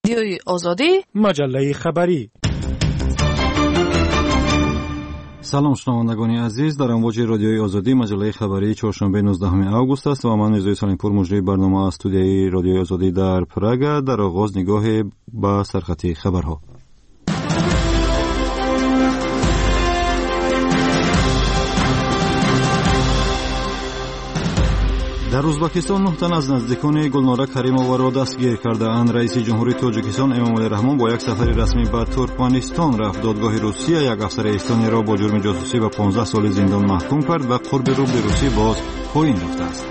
رادیوی آزادی، مجله خبری. سلام شنوندگان عزیز، در امواج رادیوی آزادی مجله خبری چهارشنبه 19 آگوست است و من رضای سالمپور مجری برنامه از استودیوی رادیوی آزادی در پراگ. در آغاز نگاه به سرخط خبرها. در ازبکستان 9 تن از نزدیکان گلناره کریمووا را دستگیر کرده‌اند. رئیس جمهوری تاجیکستان امامعلی رحمان با یک سفر رسمی به ترکمنستان رفت. دادگاه روسیه یک افسر استونی را با جرم جاسوسی به 15 سال زندان محکوم کرد و قرب روبل روسی باز پایین رفته است.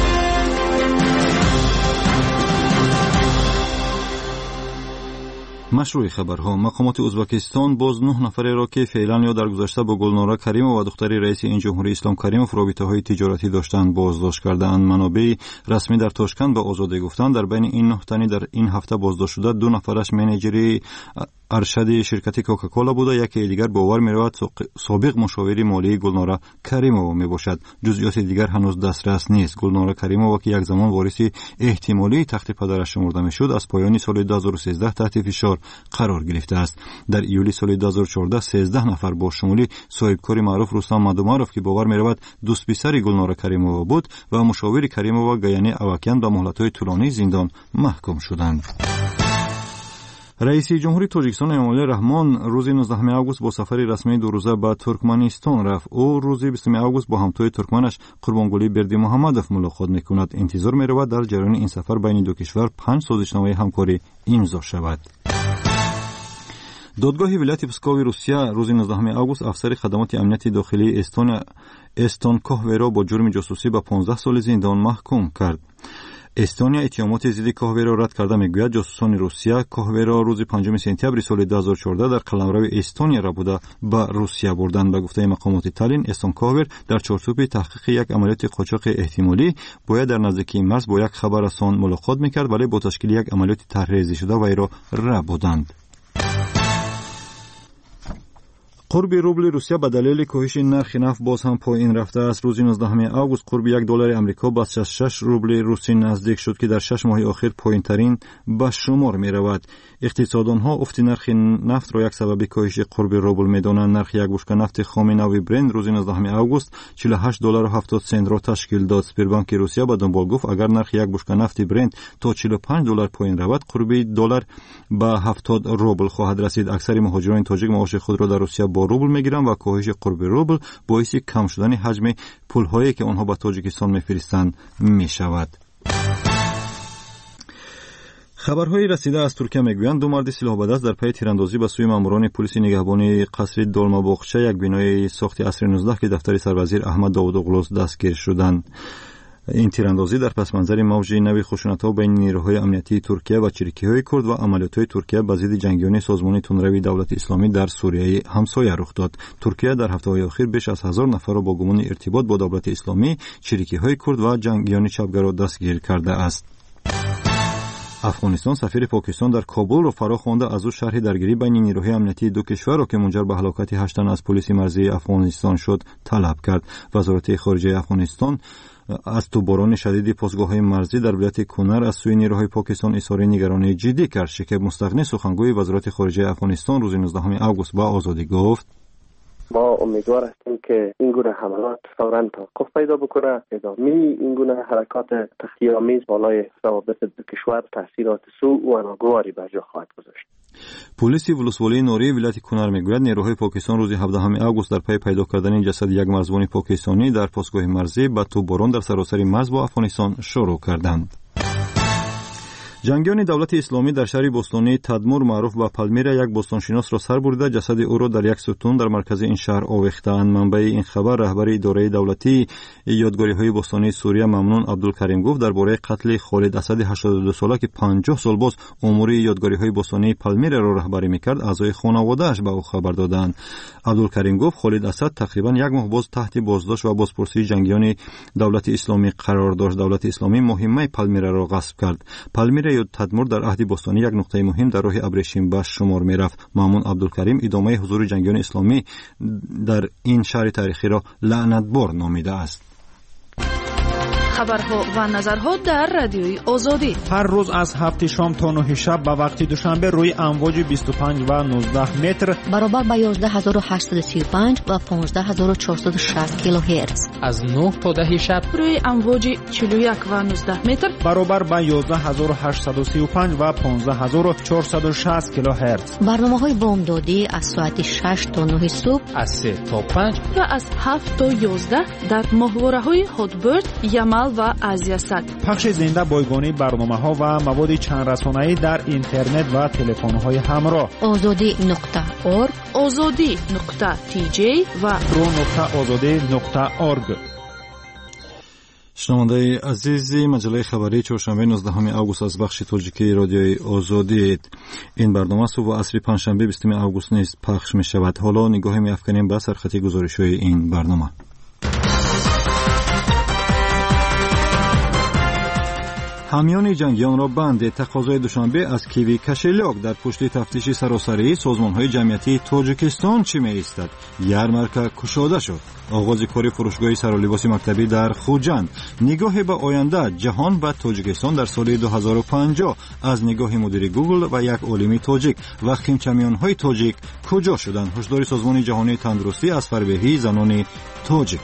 مشروع خبرها. مقامات ازبکستان باز 9 نفر را که فعلا یا در گذشته با گلناره کریمووا و دختر رئیس این جمهوری اسلام کریموف رابطه‌های تجارتی داشتند بازداشت کرده‌اند. منابع رسمی در تاشکند به آزادی گفتند در بین این 9 تنی در این هفته بازداشت شده 2 نفرش منیجری ارشد شرکت کوکاکولا بوده، یکی دیگر باور می‌رود سابق مشاور مالی گلناره کریمووا میباشد. جزئیات دیگر هنوز دسترس نیست. گلناره کریمووا که یک زمان وارث احتمالی تخت پدرش شمرده میشد، از پایان سال 2013 تحت فشار قرار گرفته است. در ایولی سال 2014 13 نفر با شمولی صاحبکار معروف رستم مادومارov که باور می‌رود دوست پسر گلناره کریمووا بود و مشاور کریمووا گیانی اوکیان به مهلت‌های طولانی زندان محکوم شدند. رئیس جمهوری تاجیکستان امامعلی رحمان روز 19 آگوست با سفر رسمی 2 روزه به ترکمنستان رفت. او روز 20 آگوست با همتای ترکمنش قربانگلی بردی محمدوف ملاقات می‌کند. انتظار می‌رود در جریان این سفر بین دو کشور 5 سازشنامه همکاری امضا شود. دادگاه ولایت پسکوی روسیه روز 19 آگوست افسر خدمات امنیت داخلی استون کوهوی را با جرم جاسوسی به 15 سال زندان محکوم کرد. استونیا اتهامات ضد کوهوی را رد کرده میگوید جاسوسان روسیه کوهوی را روز 5 سپتامبر سال 2014 در قلمرو استونیا را بوده به روسیه بردند. به گفته مقامات تالین استون کوهوی در چارچوب تحقیق یک عملیات قاچاق احتمالی باید در نزدیکی مرز با یک خبررسان ملاقات میکرد، ولی با تشکیل یک عملیات طرحریزی شده وی را ربودند. قرب روبل روسیه به دلیل کاهش نرخ نفت باز هم پایین رفته است. روز 19 آگوست قرب $1 آمریکا به 66 روبل روسی نزدیک شد که در 6 ماه اخیر پایین ترین به شمار می رود. اقتصاددانها افت نرخ نفت را یک سبب کاهش قرب روبل می دانند. نرخ یک بشکه نفت خام نوی برند روز 19 آگوست $48.70 را تشکیل داد. سپربانک روسیه به دنبال گفت اگر نرخ یک بشکه نفت برند تا $45 پایین رود قرب دلار به 70 روبل خواهد رسید. اکثر مهاجران تاجیک معاش خود را در روسیه با روبل میگیرند و کاهش قرب روبل باعث کم شدن حجم پول‌هایی که آنها به تاجیکستان می‌فرستند می‌شود. خبرهای رسیده از ترکیه میگویند 2 مرد سلاح به دست در پی تیراندازی به سوی ماموران پلیس نگهبانی قصر دولماباغچه یک بنای ساخت عصر 19 که دفتر سروزیر احمد داوودوغلو دستگیر شدند. این تیراندازی در پس منظر موج نوی خشونت‌ها بین نیروهای امنیتی ترکیه و چریکی‌های کرد و عملیات‌های ترکیه به ضد جنگیان سازمان تندروی دولت اسلامی در سوریه همسایه رخ داد. ترکیه در هفته‌های اخیر بیش از 1000 نفر را با گمان ارتباط با دولت اسلامی، چریکی‌های کرد و جنگیان چپگرا دستگیر کرده است. افغانستان سفیر پاکستان در کابل را فرا خوانده از او شرح درگیری بین نیروهای امنیتی دو کشور را که منجر به هلاکت 8 تن از پلیس مرزی افغانستان شد طلب کرد. وزارت خارجه افغانستان از توباران شدید پاسگاه‌های مرزی در ولایت کنر از سوی نیروهای پاکستان اظهار نگرانی جدی کرد. شکیب مستغنی سخنگوی وزارت خارجه افغانستان روز 19 آگوست به آزادی گفت ما امیدوار هستیم که این گونه حملات فوراً توقف پیدا بکنه. ادامه این گونه حرکات تخریب‌آمیز بالای روابط دو کشور تاثیرات سوء و ناگواری بر جا خواهد گذاشت. پلیس ولسوالی نوری ولایت کنر میگوید نیروهای پاکستان روز 17 آگوست در پی پیدا کردن جسد یک مرزبان پاکستانی در پاسگاه مرزی به توباران در سراسر مرز با افغانستان شروع کردند. جنگیان دولت اسلامی در شهر بوستانی تدمور معروف به پالمیرا یک بوستانشناس را سر بریده جسد او را در یک ستون در مرکز این شهر آویختند. منبع این خبر رهبر اداره دولتی یادگاری‌های بوستانی سوریه ممنون عبدالکریم گفت درباره قتل خالد اسد 82 ساله که 50 سال باز امور یادگاری‌های بوستانی پالمیرا را رهبری می‌کرد اعضای خانواده‌اش به او خبر دادند. عبدالکریم گفت خالد اسد تقریبا یک ماه باز تحت بازداشت و بازپرسی جنگیان دولت اسلامی قرار داشت. دولت اسلامی مهمه پالمیرا را غصب کرد. پالمیرا یا تدمور در عهد باستانی یک نقطه مهم در راه ابریشم به شمار می رفت. مامون عبدالکریم ادامه حضور جنگیان اسلامی در این شهر تاریخی را لعنتبار نامیده است. خبرها و نظرها در رادیوی آزادی. هر روز از 7 شام تا 9 شب به وقت دوشنبه روی امواج 25 و 19 متر برابر با 11835 و 15460 کیلوهرتز. از 9 تا 10 شب روی امواج 41 و 19 متر برابر با 11835 و 15460 کیلوهرتز. برنامه‌های بامدادی از ساعت 6 تا 9 صبح، از 3 تا 5 و از 7 تا 11 در ماهواره‌های هاتبرد، یمل و آزیاسات. پخش زنده بایگانی برنامه‌ها و مواد چند رسانه‌ای در اینترنت و تلفن‌های همراه. azadi.org، azadi.tj و pro.azadi.org. شنونده عزیزی، مجله خبری چهارشنبه 19 آگوست از بخش تاجیکی رادیوی آزادی. این برنامه صبح و عصر پنجشنبه 20 آگوست نیز پخش می شود. حالا نگاهی می‌افکنیم به سرخط گزارش‌های این برنامه. حامیان جنگیان را بند تقاضای دوشنبه از کیوی کشلیوک در پشت تفتیش سراسری سازمان‌های جمعیتی تاجیکستان چی می‌ایستد؟ یارمارکا گشوده شد. آغاز کار فروشگاه سرالباس مکتبی در خوجند. نگاه به آینده جهان و تاجیکستان در سال 2050 از نگاه مدیر گوگل و یک عالم تاجیک و خیمچمیان‌های تاجیک کجا شدند؟ هشدار سازمان جهانی تندرستی از فربهی زنان تاجیک.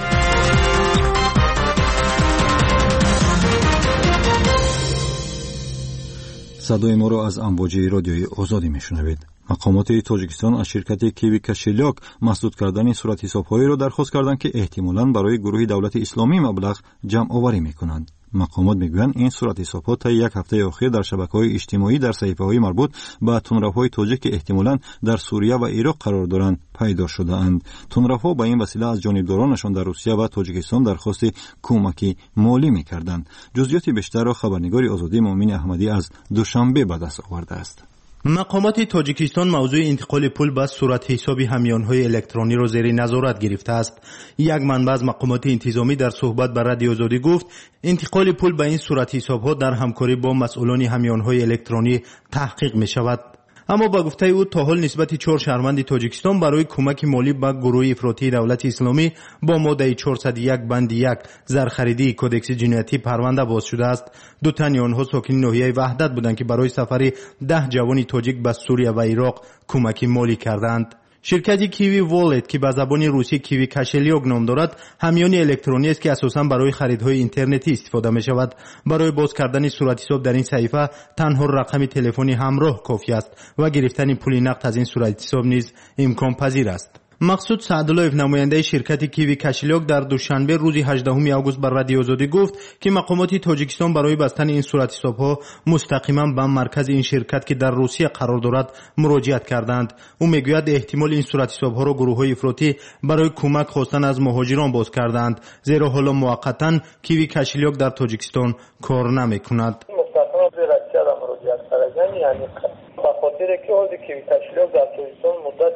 صدای ما را از امواج رادیوی آزادی میشنوید. مقامات تاجیکستان از شرکت کیوی کشلیوک مسدود کردن صورت حساب‌هایی را درخواست کردند که احتمالاً برای گروه دولت اسلامی مبلغ جمع آوری می‌کنند. مقامات میگویند این صورت حساب‌ها تا یک هفته اخیر در شبکه‌های اجتماعی در صحیفه‌های مربوط به تندروهای تاجیک که احتمالاً در سوریه و عراق قرار دارند پیدا شده‌اند. تندروها به این وسیله از جانبدارانشان در روسیه و تاجیکستان درخواست کمک مالی می‌کردند. جزئیات بیشتر را خبرنگار آزادی مؤمن احمدی از دوشنبه به دست آورده است. مقامات تاجیکستان موضوع انتقال پول به صورت حساب همیانهای الکترونی را زیر نظارت گرفته است. یک منبع از مقامات انتظامی در صحبت با رادیو آزادی گفت انتقال پول به این صورت حسابها در همکاری با مسئولان همیانهای الکترونی تحقیق می شود. اما با گفته او تا حال نسبت 4 شهروند تاجیکستان برای کمک مالی به گروه افراطی دولت اسلامی با ماده 401 بند 1 زرخریدی کدکس جنایتی پرونده باز شده است. دو تن آنها ساکن ناحیه وحدت بودند که برای سفر 10 جوان تاجیک به سوریه و عراق کمک مالی کردند. شرکت کیوی والت که به زبان روسی کیوی کشلیوک نام دارد همیان الکترونی است که اساساً برای خریدهای اینترنتی استفاده می شود. برای باز کردن صورت حساب در این صفحه تنها رقم تلفنی همراه کافی است و گرفتن پول نقد از این صورت حساب نیز امکان پذیر است. مقصود سعدالله‌اف نماینده شرکت کیوی کشلیوک در دوشنبه روز 18 آگوست بر رادیو آزادی گفت که مقامات تاجیکستان برای بستن این صورت حساب‌ها مستقیما به مرکز این شرکت که در روسیه قرار دارد مراجعت کردند. او میگوید احتمال این صورت حساب‌ها را گروه‌های افراطی برای کمک خواستن از مهاجران باز کردند، زیرا حالا موقتاً کیوی کشلیوک در تاجیکستان کار نمی‌کند. مستقیما به روسیه مراجعت کردن یعنی به خاطر که حال کیوی کشلیوک در تاجیکستان مدت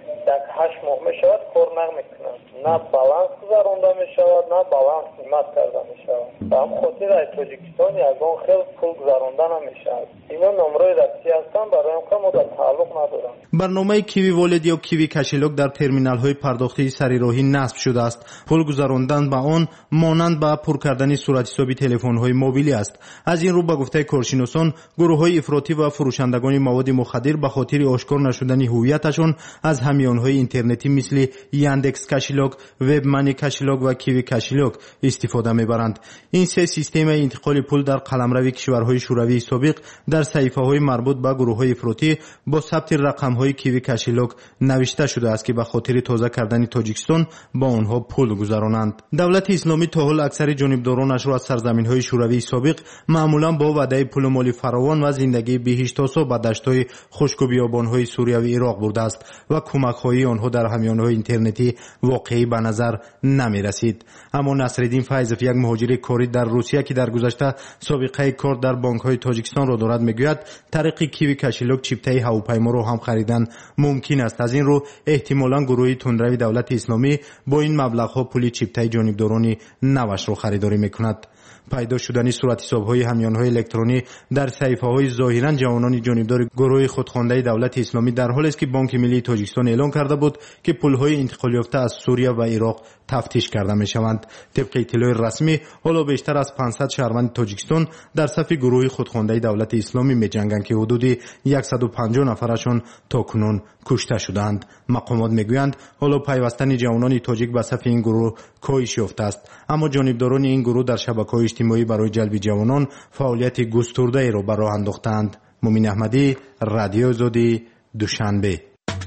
8 ماه می شود کار نمیکنند، نه بالانس گذرانده می شود نه بالانس قیمت کرده می شود. به هم خاطر از تاجیکستان یگان خیلی پول گذرانده نمی شود. اینا نمره رسی هستند، برای هم که ما در تعلق ندارند. برنامه کیوی والد یا کیوی کشلیوک در ترمینال های پرداختی سریراهی نصب شده است. پول گذراندن به آن مانند به پر کردن صورت حسابی تلفن های موبیلی است. از این رو به گفته کارشناسان گروه های افراطی و فروشندگان مواد مخدر به خاطر آشکار نشدن هویتشان از همیانهای اینترنتی مثل یاندکس کشلیوک، وب مانی کشلیوک و کیوی کشلیوک استفاده میبرند. این سه سیستم انتقال پول در قلمرو کشورهای شوروی سابق در صحیفه‌های مربوط به گروه‌های افراطی با ثبت رقم‌های کیوی کشلیوک نوشته شده است که به خاطر تازه کردن تاجیکستان با آنها پول گذرانند. دولت اسلامی تا حال اکثر جانبدارانش را از سرزمین‌های شوروی سابق معمولاً با وعده پول مالی فراوان و زندگی بهشت‌آسا به دشت‌های خشک و بیابان‌های سوریه و عراق برده است و کمک‌های آنها در همیان‌های اینترنتی واقعی به نظر نمی‌رسید. اما نصرالدین فیضف، یک مهاجر کاری در روسیه که در گذشته سابقه کار در بانک‌های تاجیکستان را دارد، میگوید طریق کیوی کشلیوک چیپتای هواپیما را هم خریدن ممکن است. از این رو احتمالاً گروهی تندروی دولت اسلامی با این مبلغ‌ها پول چیپتای جانبداران نوش را خریداری می‌کند. پیدا شدن صورتحساب‌های همیانهای الکترونی در صحیفه‌های ظاهراً جوانان جانبدار گروه خودخوانده دولت اسلامی در حالی است که بانک ملی تاجیکستان اعلام کرده بود که پول‌های انتقال یافته از سوریه و عراق تفتیش کرده می‌شوند. طبق اطلاع رسمی حالا بیشتر از 500 شهروند تاجیکستان در صف گروه خودخوانده دولت اسلامی می‌جنگند که حدود 150 نفرشان تاکنون کشته شدند. مقامات میگویند حالا پیوستن جوانان تاجیک به صف این گروه کاهش یافته است، اما جانبداران این گروه در شبکه‌های اجتماعی برای جلب جوانان فعالیت گسترده را به راه انداختند. مومن احمدی، رادیو آزادی، دوشنبه.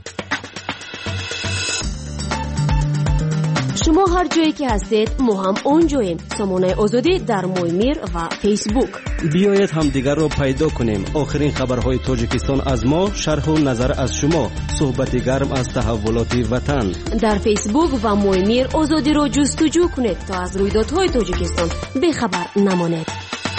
شما هر جایی که هستید ما هم اونجاییم. سامانه آزادی در مویمیر و فیسبوک. بیایید همدیگر را پیدا کنیم. آخرین خبرهای تاجیکستان از ما، شرح و نظر از شما، صحبت گرم از تحولات وطن. در فیسبوک و مویمیر آزادی را جستجو کنید تا از رویدادهای تاجیکستان بیخبر نمانید.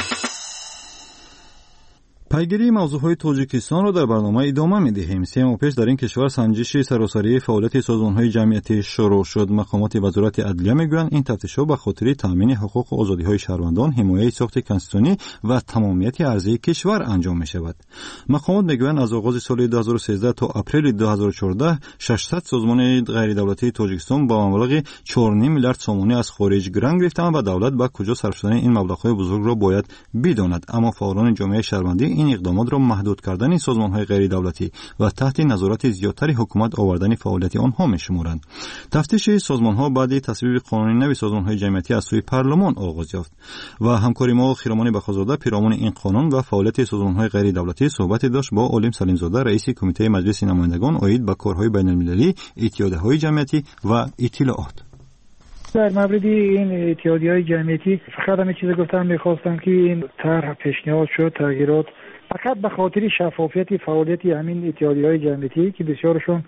پیگیری موضوعهای تاجیکستان را در برنامه ادامه می‌دهیم. 3 ماه پیش در این کشور سنجش سراسری فعالیت سازمان‌های جمعیتی شروع شد. مقامات وزارت عدلیه می‌گویند این تفتیش‌ها به خاطر تامین حقوق و آزادی‌های شهروندان، حمایت ساخت کنستیتوسیونی و تمامیت ارضی کشور انجام می‌شود. مقامات می‌گویند از آغاز سال 2013 تا اپریل 2014 600 سازمان غیر دولتی تاجیکستان با مبلغ 4.5 میلیارد سومانی از خارج گران گرفتند و دولت به کجا صرف شدن این مبلغ‌های بزرگ را باید بداند. اما فعالان جامعه شهروندی این اقدامات را محدود کردن سازمان‌های غیر دولتی و تحت نظارت زیادتر حکومت آوردن فعالیت آنها می‌شمارند. تفتیش سازمان‌ها بعد تصویب قانون نو سازمان‌های جمعیتی از سوی پارلمان آغاز یافت و همکاری ما خیرمان بخازاده پیرامون این قانون و فعالیت سازمان‌های غیر دولتی صحبت داشت با علیم سلیم‌زاده رئیس کمیته مجلس نمایندگان عاید به کارهای بین‌المللی، اتحادیه‌های جمعیتی و اطلاعات. در مورد این اتحادیه‌های جمعیتی فقط همین چیز گفتم، می‌خواستم که این طرح پیشنهاد شد تغییرات فقط به خاطر شفافیت فعالیت همین اتحادیه‌های جمعیتی که بسیارشون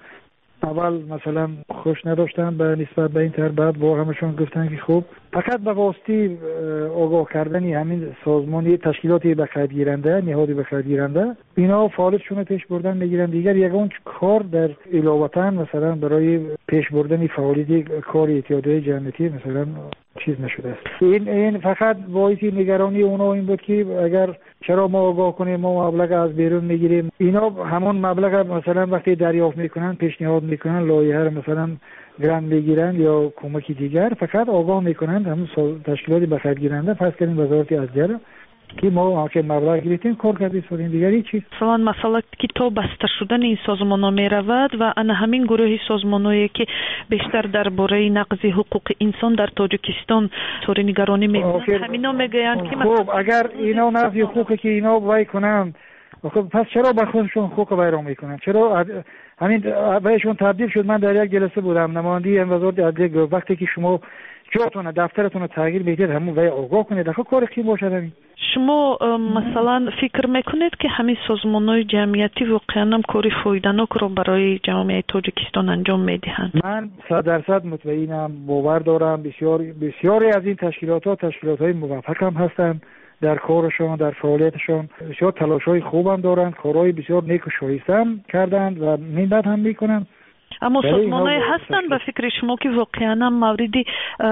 اول مثلا خوش نداشتن به نسبت به این طرح، بعد با همشون گفتن که خوب فقط به واسطه آگاه کردن همین سازمانی تشکیلاتی به خرید گیرنده، نهادی به خرید گیرنده، اینا فعالیتشون پیش بردن میگیرن. دیگر یگان کار در علاوه مثلا برای پیش بردن فعالیت کار اتحادیه جمعیتی مثلا چیز نشده است. این فقط باعث نگرانی اونا این بود که اگر چرا ما آگاه کنیم ما مبلغ از بیرون میگیریم، اینا همون مبلغ مثلا وقتی دریافت میکنن پیشنهاد میکنن لایحه مثلا گران میگیرن یا کمکی دیگر، فقط آگاه میکنن همون تشکیلاتی به خرید گیرنده فرض کنیم وزارت عدلیه که ما که مبلغ گرفتیم کار کردیم سوال دیگری چیز. مثلا مسئله که تا بسته شدن این سازمان‌ها میرود و ان همین گروه سازمان‌هایی که بیشتر درباره نقض حقوق انسان در تاجیکستان طوری نگرانی میکنند، همینا میگویند که خب اگر اینا نقض حقوقی که اینا وای کنن، خب پس چرا به خودشون حقوق بیرون میکنن؟ چرا همین بهشون تبدیل شد؟ من در یک جلسه بودم، نماینده وزارت عدلیه وقتی که شما جاتون دفترتون رو تغییر بدید همون وای آگاه کنید، آخه کار کی باشه همین؟ شما مثلا فکر میکنید که همین سازمان‌های جمعیتی واقعا هم کاری فایده‌ناک رو برای جامعه تاجیکستان انجام میدهند؟ من 100% مطمئنم، باور دارم بسیاری از این تشکیلات‌های موفق هم هستند در کارشون، در فعالیتشون، بسیار تلاش‌های خوب هم دارند، کارهای بسیار نیک و شایسته هم کردند و منت هم میکنن. اما سازمان‌های هستن به فکر شما که واقعا هم موردی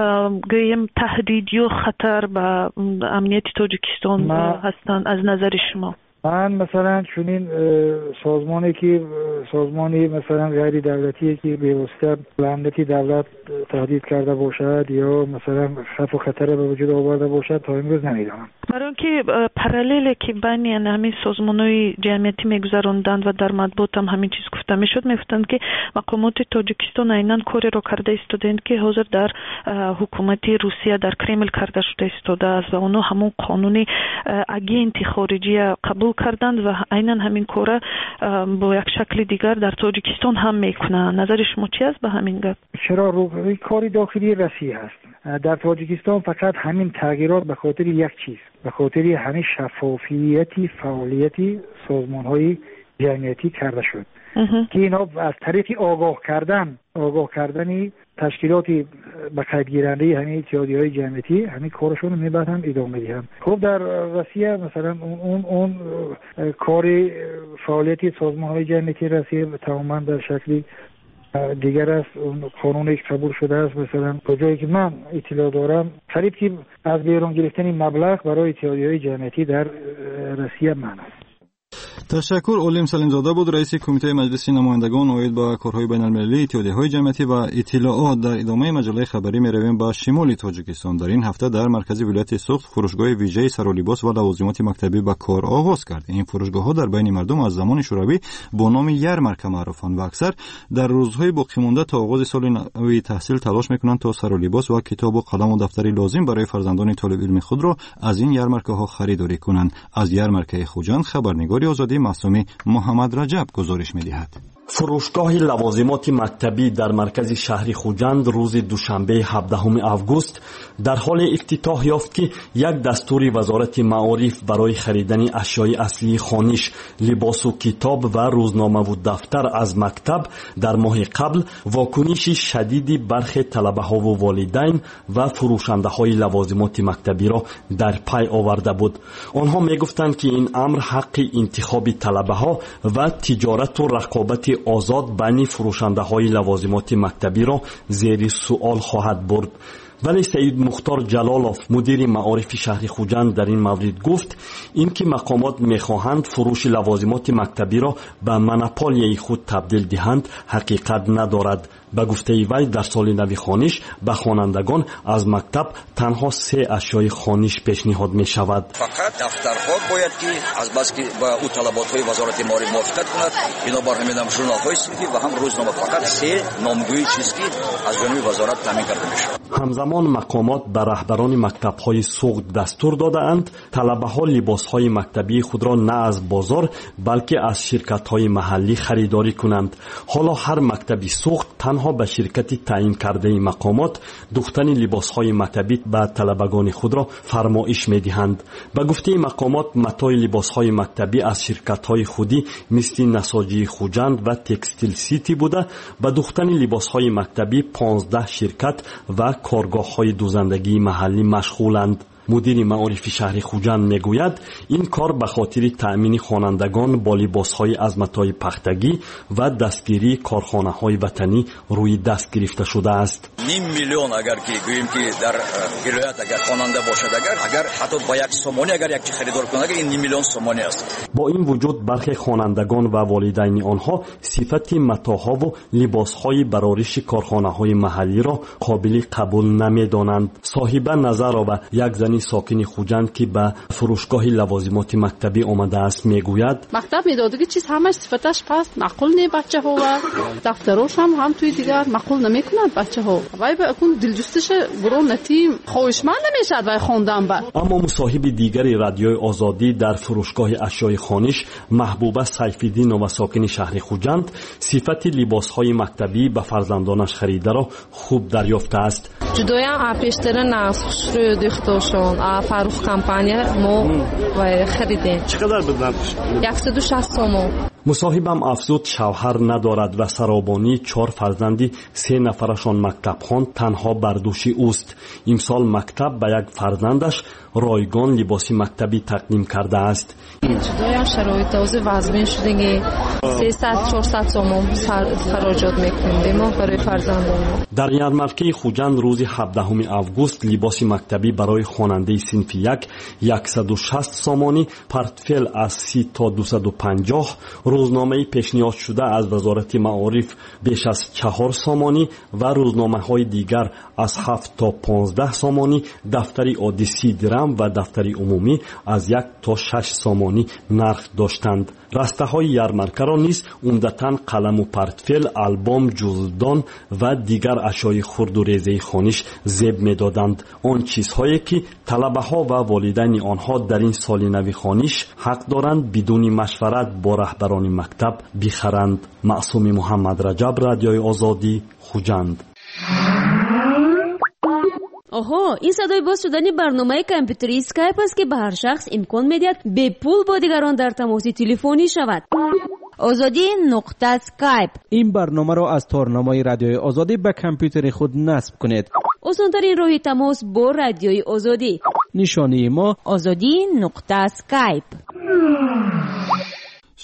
گویم تهدید یا خطر به امنیت تاجیکستان هستن از نظر شما؟ من مثلا چنین سازمانی مثلا غیر دولتی که به واسطه امنیت دولت تهدید کرده باشد یا مثلا خطر و خطر به وجود آورده باشد تا امروز نمیدونم. برای اینکه پرالیل که بین همین سازمان‌های جمعیتی میگذراندند و در مطبوعات هم همین چیز گفته میشد، میگفتند که مقامات تاجیکستان عیناً کاری رو کرده ایستادند که حاضر در حکومت روسیه در کرمل کرده شده ایستاده است و اونها همون قانون اگنت خارجی قبول کردند و عیناً همین کار با یک شکل دیگر در تاجیکستان هم میکنن. نظر شما چی است به همین گپ؟ چرا روی کاری داخلی روسیه هست؟ در تاجیکستان فقط همین تغییرات به خاطر یک چیز، به خاطر همین شفافیتی فعالیتی سازمان‌های جمعیتی کرده شد که اینا از طریق آگاه کردن تشکیلاتی به قید گیرنده همین اتحادیه‌های جمعیتی همین کارشون رو میبرن ادامه میدن. خب در روسیه مثلا اون کار فعالیتی سازمان‌های جمعیتی روسیه تماما در شکلی دیگر است. قانونی که قبول شده است، مثلا کجایی که من اطلاع دارم قریب که از بیرون گرفتن مبلغ برای اتحادیه‌های جمعیتی در روسیه من است. تشکر. علیم سلیمزاده بود، رئیس کمیته مجلس نمایندگان اوید با کارهای بین المللی اتحادیه‌های جمعیتی و اطلاعات. در ادامه مجله خبری می‌رویم به شمال تاجیکستان. در این هفته در مرکز ولایت سوخت فروشگاه ویژه سرالباس و لوازمات مکتبی به کار آغاز کرد. این فروشگاه‌ها در بین مردم از زمان شوروی با نام یارمارک معروفند و اکثر در روزهای باقی مانده تا آغاز سال نوی تحصیل تلاش می‌کنند تا سرالباس و کتاب و قلم و دفتری لازم برای فرزندان طالب علم خود را از این یارمارک‌ها خریداری کنند. از یارمارک خوجند خبرنگار آزادی معصومی محمد رجب گزارش می‌دهد. فروشگاه لوازمات مکتبی در مرکز شهر خوجند روز دوشنبه 17 آگوست در حال افتتاح یافت که یک دستور وزارت معارف برای خریدن اشیای اصلی خوانش، لباس و کتاب و روزنامه و دفتر از مکتب در ماه قبل واکنش شدیدی برخی طلبه‌ها و والدین و فروشنده‌های لوازمات مکتبی را در پی آورده بود. آنها می‌گفتند که این امر حق انتخاب طلبه‌ها و تجارت و رقابت آزاد بین فروشنده‌های لوازمات مکتبی را زیر سوال خواهد برد. ولی سید مختار جلالوف مدیر معارف شهر خوجند در این مورد گفت این که مقامات می‌خواهند فروش لوازمات مکتبی را به مونوپولی خود تبدیل دهند حقیقت ندارد. به گفته وی در سال نو خوانش به خوانندگان از مکتب تنها 3 اشیای خوانش پیشنهاد می شود. فقط دفترها باید که از بس که با او طلبات‌های وزارت معارف موافقت کند، بنابر همین ژورنال‌های صوتی و هم روزنامه فقط 3 نامگوی چیز که از جانب وزارت تامین کرده میشود. همزمان مقامات به رهبران مکتب‌های سوخت دستور داده‌اند طلبه‌ها لباس‌های مکتبی خود را نه از بازار بلکه از شرکت‌های محلی خریداری کنند. حالا هر مکتبی سوخت تنها به شرکتی تعیین کرده مقامات دوختن لباس‌های مکتبی به طلبگان خود را فرمایش می‌دهند. به گفته مقامات متاع لباس‌های مکتبی از شرکت‌های خودی مثل نساجی خوجند و تکستیل سیتی بوده. به دوختن لباس‌های مکتبی 15 شرکت و کارگاه‌های دوزندگی محلی مشغولند. مدیر معارف شهر خوجند میگوید این کار به خاطر تأمین خوانندگان با لباس‌های از متاع پختگی و دستگیری کارخانه‌های وطنی روی دست گرفته شده است. 5 میلیون اگر که گوییم که در ولایت اگر خواننده باشد اگر حتی با 1 سومانی اگر یک خریدار کنه اگر این 5 میلیون سومانی است. با این وجود برخی خوانندگان و والدین آنها صفت متاع‌ها و لباس‌های برارش کارخانه‌های محلی را قابل قبول نمی‌دانند. صاحب نظر و یک زن ساکن خوجند که به فروشگاه لوازمات مکتبی آمده است میگوید مکتب میدادگی چیز همش صفتش پست معقول نه بچه ها و دفتراش هم توی دیگر معقول نمیکنند بچه ها وای به اون دلجستش برون نتیم خوشمند نمیشد وای خوندن با. اما مصاحب دیگری رادیوی آزادی در فروشگاه اشیای خوانش محبوبه سیف‌الدین و ساکن شهر خوجند صفت لباسهای مکتبی به فرزندانش خریده را خوب دریافته است. جدایم پیشتر نسخ روی دیختاشون فروخ کمپانی ما خریدیم. چقدر بدن؟ 160 سومو. مصاحبم افزود شوهر ندارد و سرابانی 4 فرزندی 3 نفرشان مکتب خواند تنها بر دوش اوست. امسال مکتب به یک فرزندش رایگان لباس مکتبی تقدیم کرده است. جدایم شرایط تازه وضعین شدگی 300-400 سومو خراجات میکنیم ما برای فرزندان. در یارمارک خوجند روز 17 آگوست لباس مکتبی برای خواننده صنف 1 160 سومانی، پورتفل از 30 تا 250، روزنامه پیشنهاد شده از وزارت معارف بیش از 4 سومانی و روزنامه‌های دیگر از 7 تا 15 سومانی، دفتری عادی 30 درم و دفتری عمومی از 1 تا 6 سومانی نرخ داشتند. رسته‌های یارمارک را نیز عمدتاً قلم و پورتفل، آلبوم، جزدان و دیگر اشیای خرد و ریزه خوانش زیب می‌دادند. آن چیزهایی که طلبه‌ها و والدین آنها در این سال نو خوانش حق دارند بدون مشورت با رهبران مکتب بخرند. معصومی محمد رجب، رادیوی آزادی، خوجند. آها، این صدای باز شدن برنامه کامپیوتری اسکایپ است که به هر شخص امکان می‌دهد به پول با دیگران در تماس تلفنی شود. آزادی نقطه اسکایپ. این برنامه را از تارنمای رادیوی آزادی به کامپیوتر خود نصب کنید. آسان‌ترین راه تماس با رادیوی آزادی. نشانی ما آزادی نقطه اسکایپ.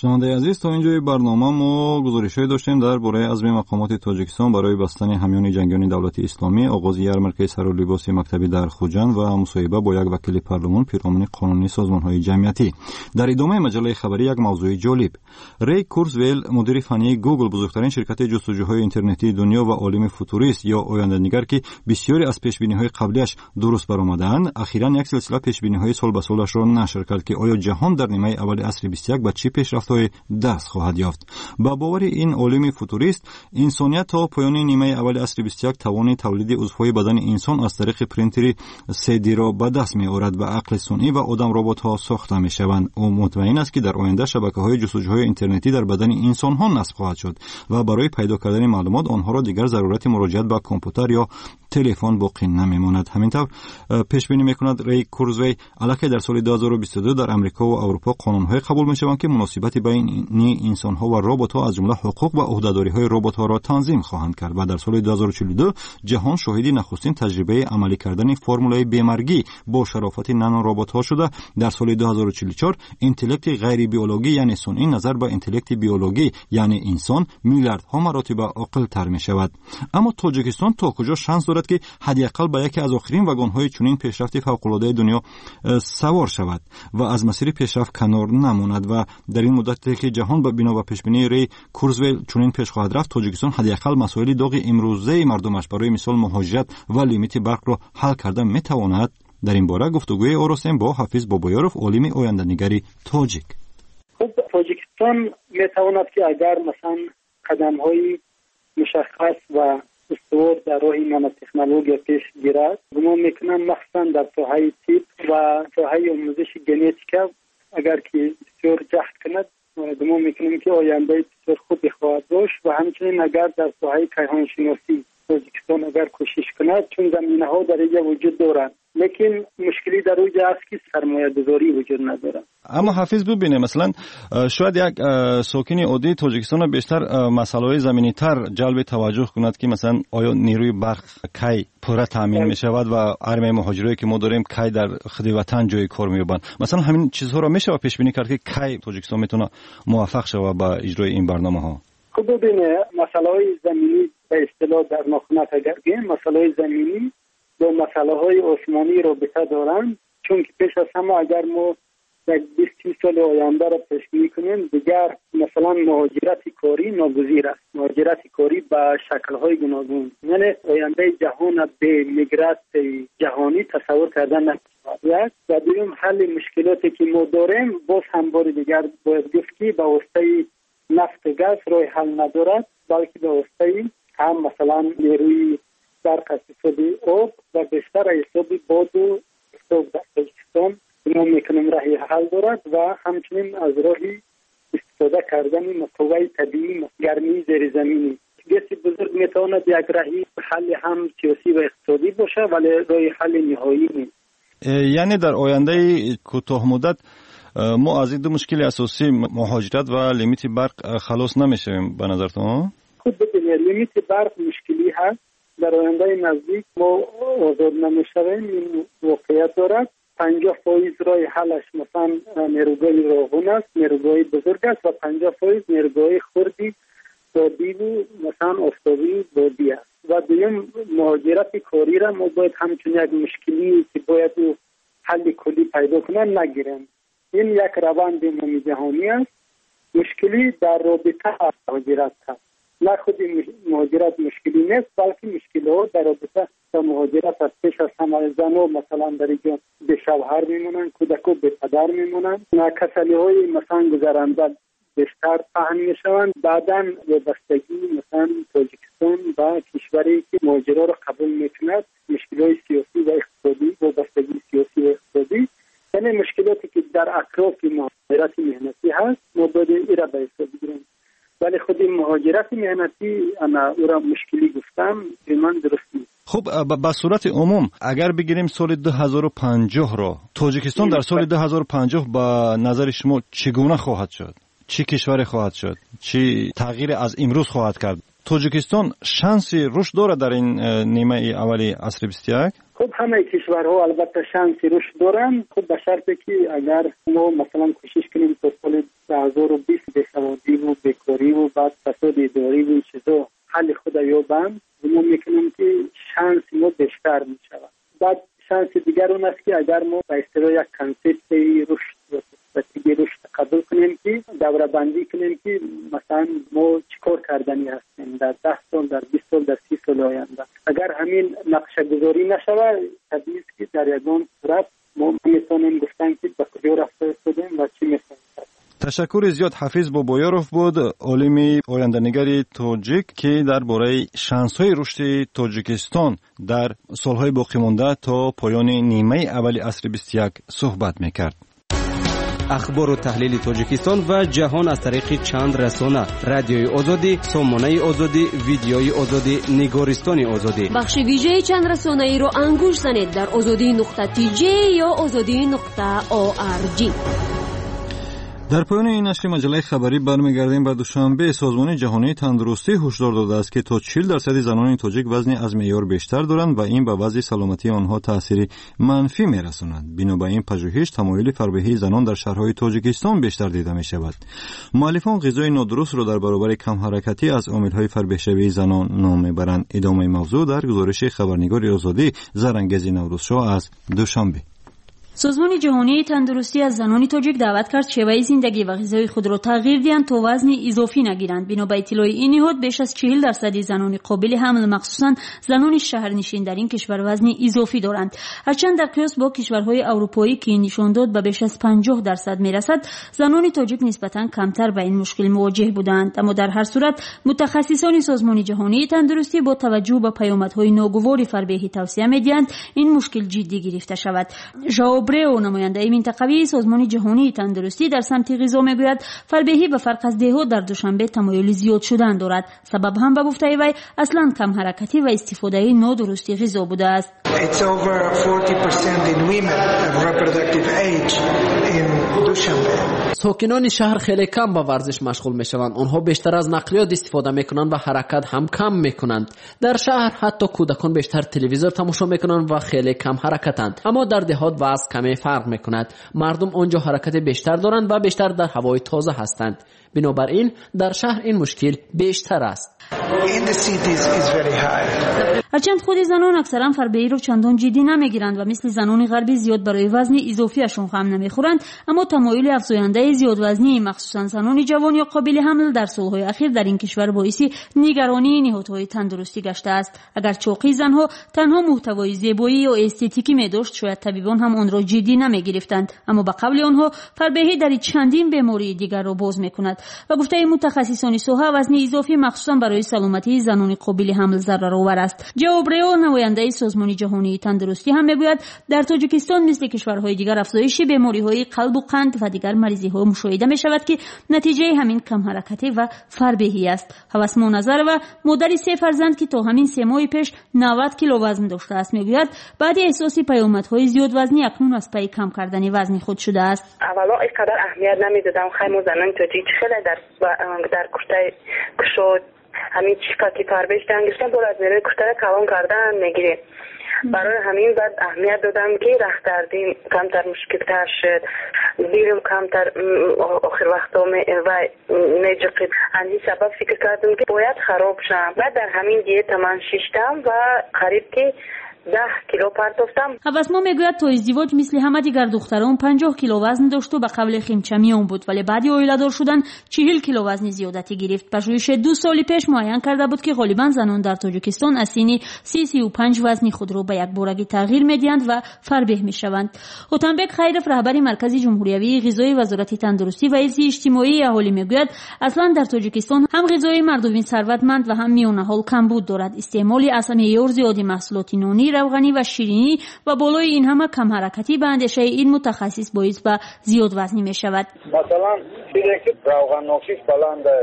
شنونده عزیز، تا اینجای برنامه ما گزارش‌هایی داشتیم درباره عزم مقامات تاجیکستان برای بستن همیان جنگیان دولت اسلامی، آغاز یارمرکه سر و لباس مکتبی در خوجند و مصاحبه با یک وکیل پارلمان پیرامون قانونی سازمان‌های جمعیتی. در ادامه مجله خبری یک موضوع جالب. ری کورزویل، مدیر فنی گوگل، بزرگترین شرکت جستجوهای اینترنتی دنیا و عالم فوتوریست یا آینده‌نگر که بسیاری از پیش‌بینی‌های قبلیش درست برآمدند، اخیراً یک سلسله پیش‌بینی‌های سال به سالش را نشر کرد که آیا جهان در نیمه اول عصر 21 به چه پیشرفت‌های دست خواهد یافت. با باور این عالم فوتوریست، انسانیت تا پایان نیمه اول عصر 21 توان تولید عضوهای بدن انسان از طریق پرینتر 3D را به دست می‌آورد و عقل صنعی و آدم ربات‌ها ساخته می‌شوند. او مطمئن است که در آینده شبکه‌های جستجوهای اینترنتی در بدن انسان‌ها نصب خواهد شد و برای پیدا کردن معلومات آنها را دیگر ضرورت مراجعت به کامپیوتر یا تلفن باقی نمی‌ماند. همینطور پیش بینی می‌کند ری کورزوی علاوه در سال 2022 در امریکا و اروپا قانون‌های قبول می‌شوند که مناسبت بین انسان‌ها و ربات‌ها از جمله حقوق و عهده‌داری‌های ربات‌ها را تنظیم خواهند کرد و در سال 2042 جهان شاهد نخستین تجربه عملی کردن فرمولای بیمارگی با شرافت نانو ربات‌ها شده. در سال 2044 اینتلکت غیر بیولوژی یعنی صنعی نظر به اینتلکت بیولوژی یعنی انسان میلیاردها مراتب عاقل‌تر می‌شود. اما تاجیکستان تا کجا شانس دارد که حداقل به یکی از آخرین واگن‌های چنین پیشرفت فوق‌العاده دنیا سوار شود و از مسیر پیشرفت کنار نماند و در این مدتی که جهان به بنا و پیشبینی ری کورزویل چنین پیش خواهد رفت، تاجیکستان حداقل مسائل داغ امروزه مردمش برای مثال مهاجرت و لیمیت برق را حل کرده میتواند. در این باره گفتگوی آراسیم با حافظ بابایاروف، عالم آینده‌نگری تاجیک. خب تاجیکستان میتواند که اگر مثلا قدم‌های مشخص و استوار در راه نانوتکنولوژی پیش گیرد، گمان میکنم مخصوصا در ساحه طب و ساحه آموزش ژنتیک اگر که بسیار جهد کند، گمان میکنم که آینده بسیار خوبی خواهد داشت و همچنین اگر در ساحه کیهان شناسی تاجیکستان اگر کوشش کند، چون زمینه ها در اینجا وجود دارند، لیکن مشکلی در اونجا است که سرمایه گذاری وجود نداره. اما حافظ ببینه مثلا شاید یک ساکن عادی تاجیکستان بیشتر مسائل زمینی تر جلب توجه کند که مثلا آیا نیروی برق کی پوره تامین می شود و ارمه مهاجرایی که ما داریم کی در خدمت وطن جای کار می‌یابند. مثلا همین چیزها را میشه پیش بینی کرد که کی تاجیکستان میتونه موفق شود با اجرای این برنامه‌ها. خب ببینه مسائل زمینی به اصطلاح در ناخنت اگر بگیم مسائل زمینی با مسائل آسمانی رابطه دارند، چون که پیش از همه اگر ما یک 20 سال آینده را پیش بینی کنیم، دیگر مثلا مهاجرت کاری ناگزیر است. مهاجرت کاری به شکل‌های گوناگون، یعنی آینده جهان به میگرات جهانی تصور کردن نمی‌شود. و دوم حل مشکلاتی که ما داریم باز هم بار دیگر باید گفت که به واسطه نفت و گاز راه حل ندارد، بلکه به واسطه هم مثلا نیروی برق استفاده آب و بیشتر حساب باد و استوب در تاجیکستان ما میکنیم راهی حل دارد و همچنین از راهی استفاده کردن مقوای طبیعی گرمی زیر زمینی بسیار بزرگ میتواند یک راهی حل هم سیاسی و اقتصادی باشه ولی راه حل نهایی نیست. یعنی در آینده کوتاه مدت ما از این دو مشکل اساسی مهاجرت و لیمیت برق خلاص نمیشیم به نظرتون؟ خود ببینید لیمیت برق مشکلی هست. در آینده نزدیک ما آزاد نمیشویم، این واقعیت دارد. 50% رای حلش مثلا نیروگاه راغون است، نیروگاه بزرگ است و 50% نیروگاه خردی بادی و مثلا آفتابی بادی است. و دویم مهاجرت کاری را ما باید همچون یک مشکلی که باید حل کلی پیدا کنن نگیریم. این یک روند عمومی جهانی است. مشکلی در رابطه مهاجرت است. نه خود مهاجرت مشکلی نیست، بلکه مشکلات در رابطه با مهاجرت است. پیش از همه زنها مثلا در اینجا به شوهر میمونن، کودکا به پدر میمونن، کسلی های مثلا گذرنده بیشتر پهن میشوند. بعدا وابستگی مثلا تاجیکستان و کشوری که مهاجرا را قبول میکند، مشکلات سیاسی و اقتصادی، وابستگی سیاسی و اقتصادی، یعنی مشکلاتی که در اطراف مهاجرت مهنتی هست، ما باید این را به حساب بگیریم. ولی خود مهاجرت مهنتی انا او را مشکلی گفتم به من درست نیست. خب به صورت عموم اگر بگیریم سال 2050 را، تاجیکستان در سال 2050 با نظر شما چگونه خواهد شد؟ چه کشوری خواهد شد؟ چه تغییر از امروز خواهد کرد؟ تاجیکستان شانس رشد دارد در این نیمه اولی عصر 21؟ خب همه کشورها البته شانس رشد دارن، خب به شرطی که اگر ما مثلا کوشش کنیم تا سال 2020 بیسوادی و بیکاری و بعد فساد اداری و چیزا حل خود یابند، ما میکنیم که شانس ما بیشتر میشود. بعد شانس دیگر اون است که اگر ما به اصطلاح یک کانسپت رشد یا استراتژی رشد قبول کنیم که دوره بندی کنیم که مثلا ما چیکار کردنی هستیم در 10 سال، در 20 سال، در 30 سال آینده. اگر همین نقشه گذاری نشود، طبیعی است که در یگان صورت ما میتونیم گفتن که به کجا رفته شدیم و چی میخوایم. تشکر زیاد. حفیظ بابایاروف بود، عالم آینده‌نگری تاجیک که درباره شانس‌های رشد تاجیکستان در سالهای باقی مانده تا پایان نیمه اول عصر 21 صحبت میکرد. اخبار و تحلیل تاجیکستان و جهان از طریق چند رسانه: رادیوی آزادی، سامانه آزادی، ویدیوی آزادی، نگارستان آزادی. بخش ویژه چند رسانه‌ای رو انگوش زنید در azadi.tj یا azadi.org. در پایان این نشر مجله خبری برمیگردیم به دوشنبه. سازمان جهانی تندرستی هشدار داده است که تا 40% زنان تاجیک وزن از معیار بیشتر دارند و این به وضع سلامتی آنها تأثیر منفی می‌رساند. بنابراین پژوهش تمایل فربهی زنان در شهرهای تاجیکستان بیشتر دیده می‌شود. مؤلفان غذای نادرست را در برابر کم حرکتی از عامل‌های فربه‌شوی زنان نام می‌برند. ادامه موضوع در گزارش خبرنگار آزادی زرنگزی نوروزشاه از دوشنبه. سازمان جهانی تندرستی از زنان تاجیک دعوت کرد شیوه زندگی و غذای خود را تغییر دهند تا وزن اضافی نگیرند. بنا به اطلاع این نهاد بیش از 40% زنان قابل حمل مخصوصا زنان شهرنشین در این کشور وزن اضافی دارند. هرچند در قیاس با کشورهای اروپایی که نشان داد به بیش از 50% میرسد، زنان تاجیک نسبتا کمتر با این مشکل مواجه بودند. اما در هر صورت متخصصان سازمان جهانی تندرستی با توجه به پیامدهای ناگوار فربهی توصیه می‌دهند این مشکل جدی گرفته شود. برو نماینده منطقوی سازمان جهانی تندرستی در سمت غذا میگوید فربهی به فرق از دهها در دوشنبه تمایل زیاد شدن دارد. سبب هم به گفته وی اصلا کم حرکتی و استفاده نادرستی غذا بوده است. It's over 40% in women of reproductive age in Dushanbe. ساکنان شهر خیلی کم با ورزش مشغول میشوند. آنها بیشتر از نقلیات استفاده میکنند و حرکت هم کم میکنند. در شهر حتی کودکان بیشتر تلویزیون تماشا میکنند و خیلی کم حرکتند. اما در دهات وضع کمی فرق میکند. مردم آنجا حرکت بیشتر دارند و بیشتر در هوای تازه هستند. بنابراین در شهر این مشکل بیشتر است. هرچند خود زنان اکثرا فربهی رو چندان جدی نمیگیرند و مثل زنان غربی زیاد برای وزن اضافیشون خم نمیخورند، اما تمایل افزاینده زیاد وزنی مخصوصا زنان جوان یا قابل حمل در سالهای اخیر در این کشور باعث نگرانی نهادهای تندرستی گشته است. اگر چوقی زنها تنها محتوای زیبایی یا استتیکی می‌داشت، شاید طبیبان هم آن را جدی نمیگرفتند، اما به قول آنها فربهی در چندین بیماری دیگر را باز میکند و گفته متخصصان سوها وزن اضافی مخصوصا برای سلامتی زنان قابل حمل ضررآور است. جوابریو نماینده سازمان جهانی تندرستی هم میگوید در تاجیکستان مثل کشورهای دیگر افزایش بیماری‌های قلب و قند و دیگر مریضی‌ها مشاهده می‌شود که نتیجه همین کم حرکتی و فربهی است. هوسمان نظر و مادر 3 فرزند که تا همین 3 ماه پیش 90 کیلو وزن داشته است میگوید بعد احساس پیامدهای زیاد وزنی اکنون از پی کم کردن وزن خود شده است. اولا اینقدر اهمیت نمیدادم. خیلی زنان تاجیک خیلی در کشته کشود همین چیکا که فربهش دنگشتن دور از میره کشته کلام کردن میگیره. برای همین بعد اهمیت دادم که رخت دردیم کمتر مشکلتر شد، دیرم کمتر آخر وقتا و نجقید. همین سبب فکر کردم که باید خراب شم. بعد در همین دیت من شیشتم و قریب که 10 کیلو پرتافتم. هوسما میگوید تا ازدواج مثل همه دیگر دختران 50 کیلو وزن داشت و به قول خیمچمیان بود، ولی بعد اویله‌دار شدن 40 کیلو وزن زیادتی گرفت. پژوهش 2 سال پیش معین کرده بود که غالبا زنان در تاجیکستان از سن 35 وزن خود را به یک بارگی تغییر میدهند و فربه میشوند. هوتنبک خیرف رهبر مرکز جمهوری غذایی وزارت تندرستی و حفظ اجتماعی اهالی میگوید اصلا در تاجیکستان هم غذای مردم ثروتمند و هم میانه حال کمبود دارد. استعمال معیار زیادی محصولات نانی، روغنی و شیرینی و بالای این همه کم حرکتی به اندیشه این متخصص باعث به زیاد وزنی می شود. مثلا چیزی که روغن نوشیش بلنده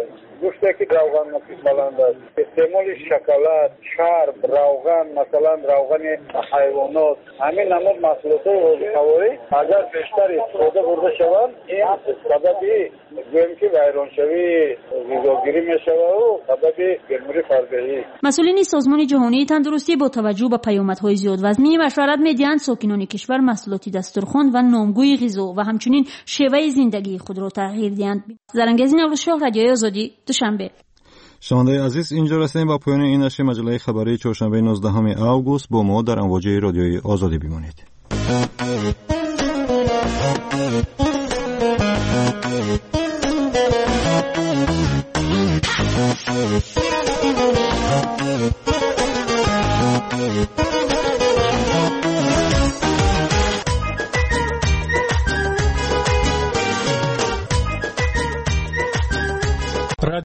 گوشتی که روغن بلند است، استعمال شکلات، چرب، روغن، مثلا روغن حیوانات، همین نمود محصولات غذایی اگر بیشتر استفاده برده شود این سببی گویم که ویرانشوی غذاگیری می شود و سببی بیماری فربهی. مسئولین سازمان جهانی تندرستی با توجه به پیامدهای زیادوزنی مشورت می‌دهند ساکنان کشور محصولات دسترخوان و نامگوی غذا و همچنین شیوه زندگی خود را تغییر دهند. زرنگزین نوروزشاه، رادیوی آزادی، دوشنبه. شنوندگان عزیز، اینجا رسیدیم با پایان این نشر مجله خبری چهارشنبه 19 آگوست. با ما در امواج رادیوی آزادی بمانید.